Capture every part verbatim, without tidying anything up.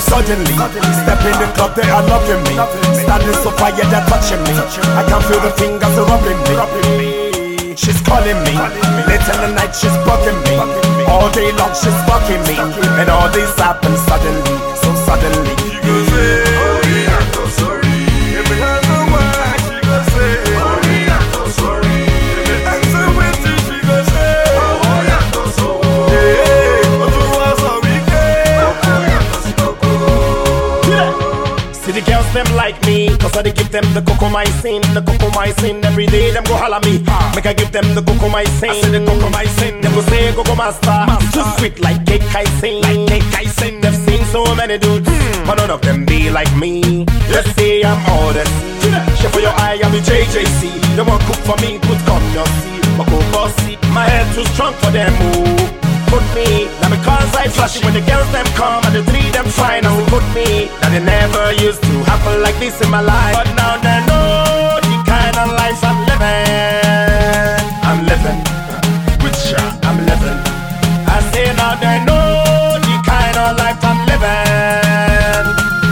suddenly, step in the club, they are loving me. Standing so quiet, they're touching me. I can feel the fingers rubbing me. She's calling me. Late in the night, she's bugging me. All day long, she's fucking me. And all this happens suddenly, so suddenly. She goes, hey, oh yeah, I'm so sorry. If it has no why, she goes, say, oh yeah, I'm so sorry. If it answer with you, she goes, hey, oh yeah, I'm so sorry. Hey, but who was a weekend? Oh yeah, I'm so sorry. See the girls, them like me, cause I give them the cocomycin, the cocomycin. Every day them go holla me, make I give them the cocomycin. I say the cocomycin, them go say coco master. Too sweet like cake I sing, like cake I sing. They've seen so many dudes, mm. but none of them be like me. Let's say I'm honest. Chef for your eye, I'm a J J C. They won't cook for me, put come your see. But go bossy, my head too strong for them. Ooh. Put me, now because I flash it when the girls them come and the three them try now put me. Now they never used to happen like this in my life, but now they know the kind of life I'm living. I'm living, with ya, I'm living. I say now they know the kind of life I'm living.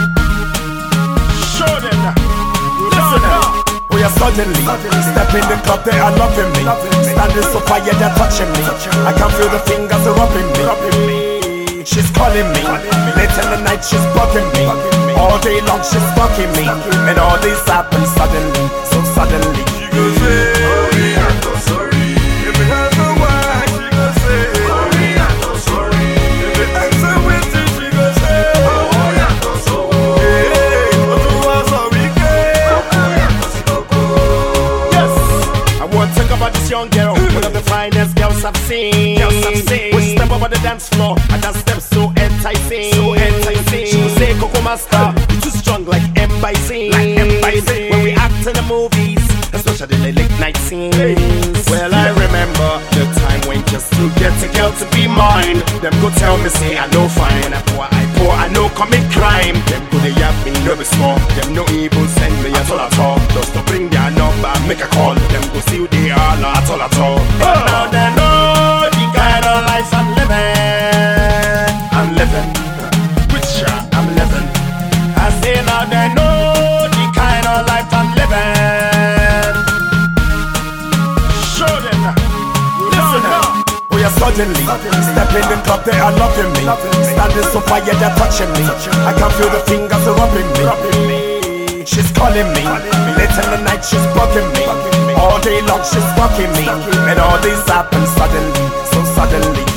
Show them now, listen now. Oh yeah, suddenly, step in the club, they are loving me. Standing so quiet, they're touching me. I can feel the fingers rubbing me. She's calling me. Late in the night, she's bugging me. All day long, she's fucking me. And all this happens suddenly, so suddenly. She goes, hey, oh yeah, I'm so sorry. If it has no why, she goes, say, oh yeah, I'm so sorry. If it answer with you, she goes, hey, oh yeah, I'm so sorry. Hey, but who was a weekend? Oh yeah, I'm so sorry. Yes, I want to talk about this young girl, one of the finest girls I've seen. Girls I've seen. When she step over the dance floor, and that step so enticing, so enticing. She will say, Coco Master, you too strong like M. Bison, like M. Bison. When we act in the movies, especially the late night scenes. Well, I remember the time when just to get a girl to be mine, them go tell me say I know fine, I pour, I pour, I know commit crime. Them go they have me no be small, them no even send me at all at all. Just to bring their number, make a call. Them go see who they are, not at all at all. But now they know the kind of life I'm living. I'm living, with ya, I'm living. I say now they know the kind of life I'm living. Show them now, listen now. Oh yeah, suddenly, step in the club, they are loving me. Standing so quiet, they're touching me. I can feel the fingers rubbing me. She's calling me. Late in the night, she's bugging me. All day long, she's fucking me. And all this happens suddenly, so suddenly.